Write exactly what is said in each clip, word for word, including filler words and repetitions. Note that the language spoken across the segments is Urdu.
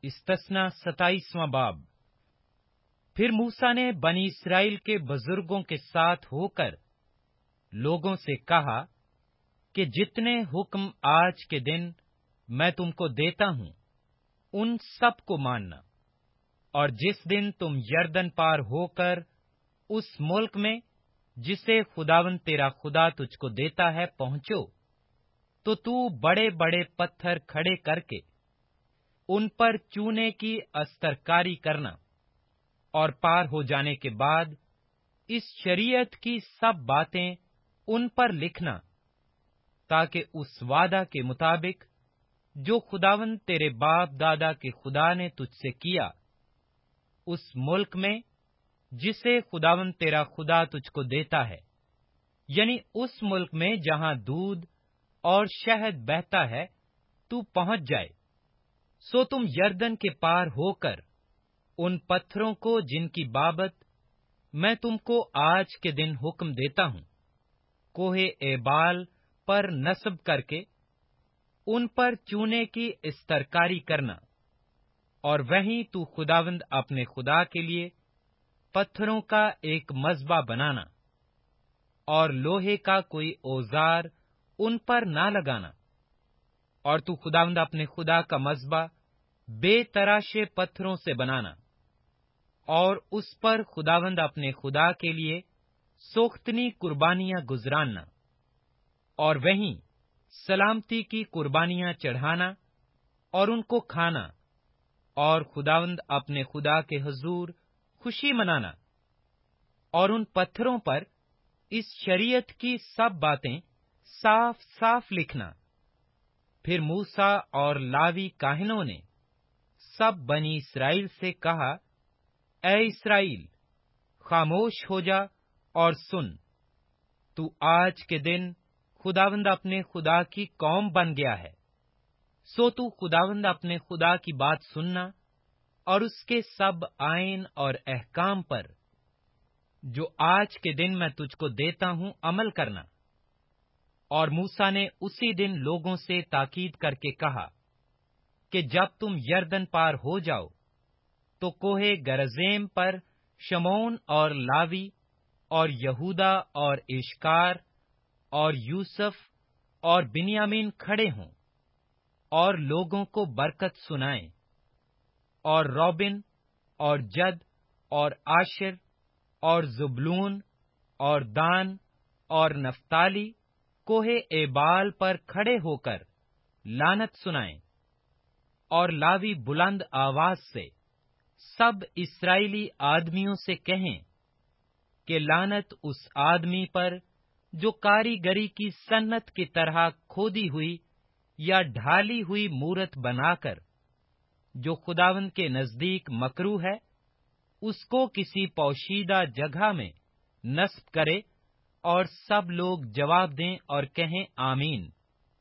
استثنا ستائیسواں باب۔ پھر موسیٰ نے بنی اسرائیل کے بزرگوں کے ساتھ ہو کر لوگوں سے کہا کہ جتنے حکم آج کے دن میں تم کو دیتا ہوں ان سب کو ماننا، اور جس دن تم یردن پار ہو کر اس ملک میں جسے خداوند تیرا خدا تجھ کو دیتا ہے پہنچو، تو تو بڑے بڑے پتھر کھڑے کر کے ان پر چونے کی استرکاری کرنا، اور پار ہو جانے کے بعد اس شریعت کی سب باتیں ان پر لکھنا، تاکہ اس وعدہ کے مطابق جو خداوند تیرے باپ دادا کے خدا نے تجھ سے کیا، اس ملک میں جسے خداوند تیرا خدا تجھ کو دیتا ہے، یعنی اس ملک میں جہاں دودھ اور شہد بہتا ہے، تو پہنچ جائے۔ سو تم یردن کے پار ہو کر ان پتھروں کو جن کی بابت میں تم کو آج کے دن حکم دیتا ہوں، کوہ ایبال پر نصب کر کے ان پر چونے کی استرکاری کرنا، اور وہیں تو خداوند اپنے خدا کے لیے پتھروں کا ایک مذبح بنانا، اور لوہے کا کوئی اوزار ان پر نہ لگانا، اور تو خداوند اپنے خدا کا مذبح بے تراشے پتھروں سے بنانا، اور اس پر خداوند اپنے خدا کے لیے سوختنی قربانیاں گزراننا، اور وہیں سلامتی کی قربانیاں چڑھانا اور ان کو کھانا، اور خداوند اپنے خدا کے حضور خوشی منانا، اور ان پتھروں پر اس شریعت کی سب باتیں صاف صاف لکھنا۔ پھر موسیٰ اور لاوی کاہنوں نے سب بنی اسرائیل سے کہا، اے اسرائیل، خاموش ہو جا اور سن، تو آج کے دن خداوند اپنے خدا کی قوم بن گیا ہے۔ سو تو خداوند اپنے خدا کی بات سننا اور اس کے سب آئین اور احکام پر جو آج کے دن میں تجھ کو دیتا ہوں عمل کرنا۔ اور موسیٰ نے اسی دن لوگوں سے تاکید کر کے کہا کہ جب تم یردن پار ہو جاؤ تو کوہ گرزیم پر شمعون اور لاوی اور یہودا اور اشکار اور یوسف اور بنیامین کھڑے ہوں اور لوگوں کو برکت سنائیں، اور روبن اور جد اور آشر اور زبلون اور دان اور نفتالی کوہ ایبال پر کھڑے ہو کر لعنت سنائیں، اور لاوی بلند آواز سے سب اسرائیلی آدمیوں سے کہیں کہ لعنت اس آدمی پر جو کاریگری کی صنعت کی طرح کھودی ہوئی یا ڈھالی ہوئی مورت بنا کر جو خداوند کے نزدیک مکروہ ہے، اس کو کسی پوشیدہ جگہ میں نصب کرے، اور سب لوگ جواب دیں اور کہیں آمین۔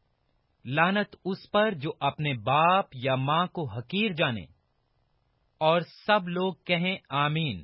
لعنت اس پر جو اپنے باپ یا ماں کو حقیر جانے، اور سب لوگ کہیں آمین۔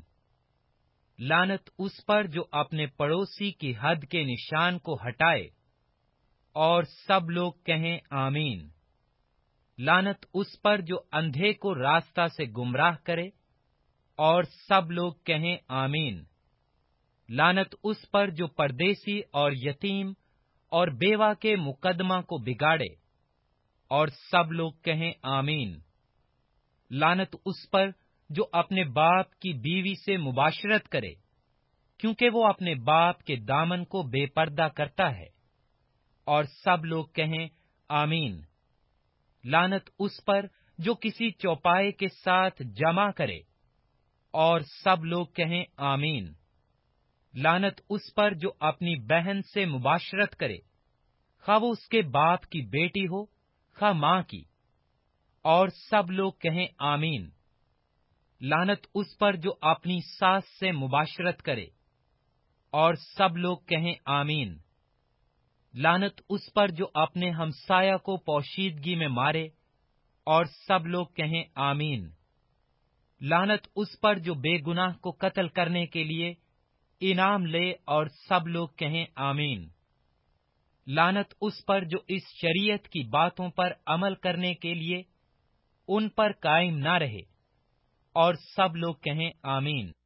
لعنت اس پر جو اپنے پڑوسی کی حد کے نشان کو ہٹائے، اور سب لوگ کہیں آمین۔ لعنت اس پر جو اندھے کو راستہ سے گمراہ کرے، اور سب لوگ کہیں آمین۔ لعنت اس پر جو پردیسی اور یتیم اور بیوہ کے مقدمہ کو بگاڑے، اور سب لوگ کہیں آمین۔ لعنت اس پر جو اپنے باپ کی بیوی سے مباشرت کرے، کیونکہ وہ اپنے باپ کے دامن کو بے پردہ کرتا ہے، اور سب لوگ کہیں آمین۔ لعنت اس پر جو کسی چوپائے کے ساتھ جمع کرے، اور سب لوگ کہیں آمین۔ لعنت اس پر جو اپنی بہن سے مباشرت کرے، خواہ وہ اس کے باپ کی بیٹی ہو خواہ ماں کی، اور سب لوگ کہیں آمین۔ لعنت اس پر جو اپنی ساس سے مباشرت کرے، اور سب لوگ کہیں آمین۔ لعنت اس پر جو اپنے ہمسایہ کو پوشیدگی میں مارے، اور سب لوگ کہیں آمین۔ لعنت اس پر جو بے گناہ کو قتل کرنے کے لیے انعام لے، اور سب لوگ کہیں آمین۔ لعنت اس پر جو اس شریعت کی باتوں پر عمل کرنے کے لیے ان پر قائم نہ رہے۔ اور سب لوگ کہیں آمین۔